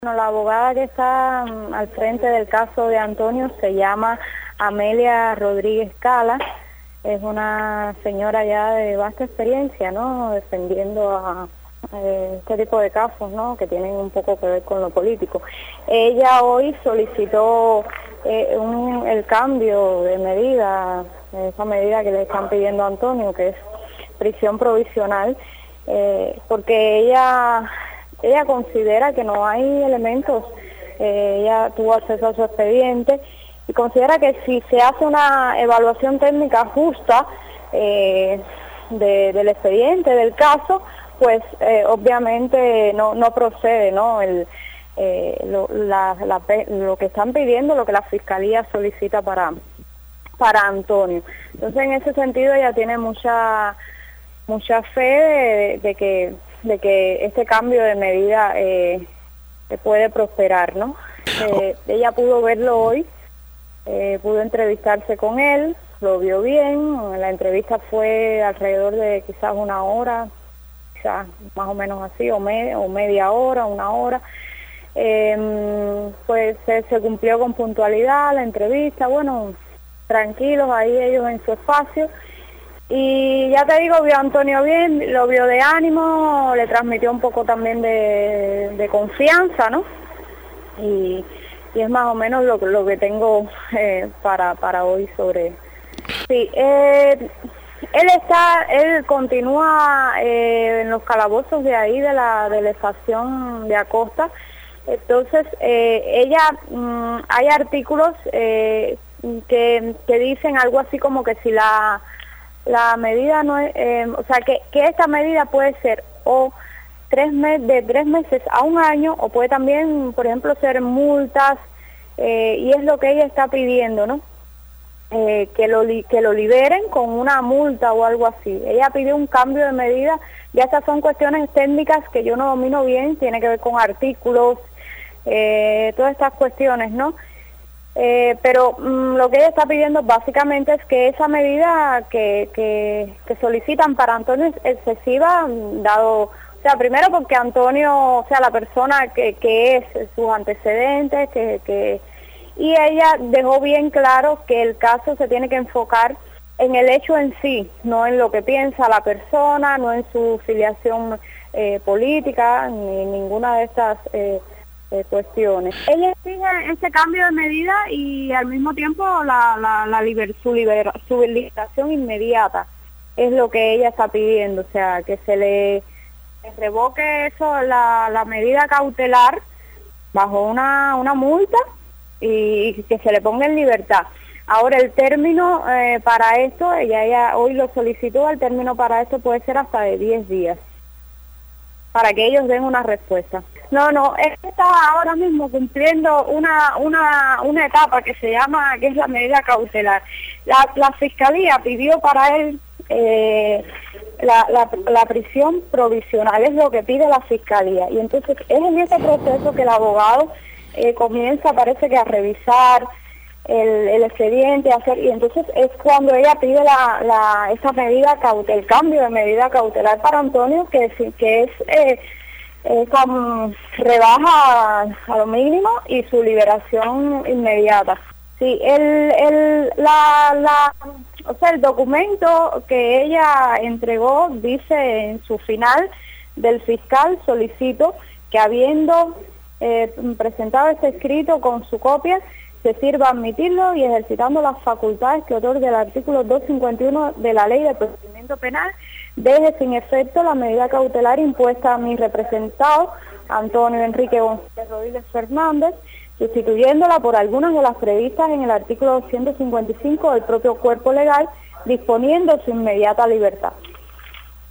Bueno, la abogada que está al frente del caso de Antonio se llama Amelia Rodríguez Cala. Es una señora ya de vasta experiencia, ¿no?, defendiendo a este tipo de casos, ¿no?, que tienen un poco que ver con lo político. Ella hoy solicitó el cambio de medida, esa medida que le están pidiendo a Antonio, que es prisión provisional, porque ella considera que no hay elementos, ella tuvo acceso a su expediente y considera que si se hace una evaluación técnica justa del expediente, del caso, pues obviamente no procede, ¿no?, lo que están pidiendo, lo que la Fiscalía solicita para Antonio. Entonces, en ese sentido, ella tiene mucha fe de que este cambio de medida puede prosperar, ¿no? Ella pudo verlo hoy, pudo entrevistarse con él, lo vio bien. La entrevista fue alrededor de quizás una hora, quizás más o menos así, o media hora, una hora. Pues se cumplió con puntualidad la entrevista, bueno, tranquilos ahí ellos en su espacio. Y ya te digo, vio a Antonio bien, lo vio de ánimo, le transmitió un poco también de confianza, ¿no? Y es más o menos lo que tengo para hoy sobre... Sí, él continúa en los calabozos de ahí, de la estación de Acosta. Entonces, hay artículos que dicen algo así como que si la medida no es, o sea, que esta medida puede ser o de 3 meses a 1 año, o puede también, por ejemplo, ser multas, y es lo que ella está pidiendo, ¿no? Que lo liberen con una multa o algo así. Ella pidió un cambio de medida. Ya estas son cuestiones técnicas que yo no domino bien, tiene que ver con artículos, todas estas cuestiones, ¿no? Pero lo que ella está pidiendo básicamente es que esa medida que solicitan para Antonio es excesiva, dado, o sea, primero porque Antonio, o sea, la persona que es, sus antecedentes, y ella dejó bien claro que el caso se tiene que enfocar en el hecho en sí, no en lo que piensa la persona, no en su filiación política, ni ninguna de estas cuestiones. Ella exige ese cambio de medida y al mismo tiempo su liberación inmediata es lo que ella está pidiendo, o sea, que se le revoque eso, la medida cautelar bajo una multa y que se le ponga en libertad. Ahora, el término para esto, ella hoy lo solicitó, el término para esto puede ser hasta de 10 días, para que ellos den una respuesta. No, él está ahora mismo cumpliendo una etapa que se llama, que es la medida cautelar. La Fiscalía pidió para él la prisión provisional, es lo que pide la Fiscalía. Y entonces es en ese proceso que el abogado comienza, parece que a revisar el expediente, y entonces es cuando ella pide esa medida el cambio de medida cautelar para Antonio, que es como rebaja a lo mínimo y su liberación inmediata. Sí, o sea, el documento que ella entregó dice en su final del fiscal: solicito que habiendo presentado este escrito con su copia, se sirva a admitirlo y ejercitando las facultades que otorga el artículo 251 de la Ley de Procedimiento Penal, deje sin efecto la medida cautelar impuesta a mi representado, Antonio Enrique González Rodríguez Fernández, sustituyéndola por algunas de las previstas en el artículo 255 del propio cuerpo legal, disponiendo su inmediata libertad.